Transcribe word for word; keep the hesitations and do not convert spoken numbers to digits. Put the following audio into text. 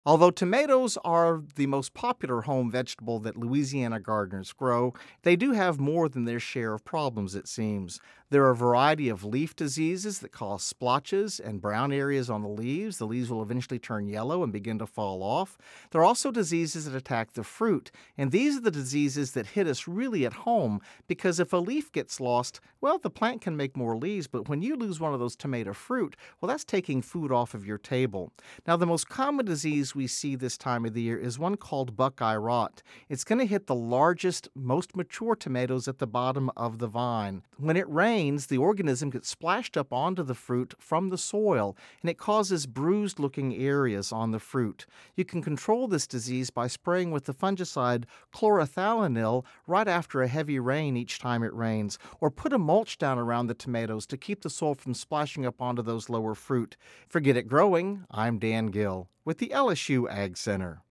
Although tomatoes are the most popular home vegetable that Louisiana gardeners grow, they do have more than their share of problems, it seems. There are a variety of leaf diseases that cause splotches and brown areas on the leaves. The leaves will eventually turn yellow and begin to fall off. There are also diseases that attack the fruit, and these are the diseases that hit us really at home because if a leaf gets lost, well, the plant can make more leaves, but when you lose one of those tomato fruit, well, that's taking food off of your table. Now, the most common disease we see this time of the year is one called buckeye rot. It's going to hit the largest, most mature tomatoes at the bottom of the vine. When it rains, the organism gets splashed up onto the fruit from the soil, and it causes bruised-looking areas on the fruit. You can control this disease by spraying with the fungicide chlorothalonil right after a heavy rain each time it rains, or put a mulch down around the tomatoes to keep the soil from splashing up onto those lower fruit. For Get It Growing, I'm Dan Gill with the L S U Ag Center.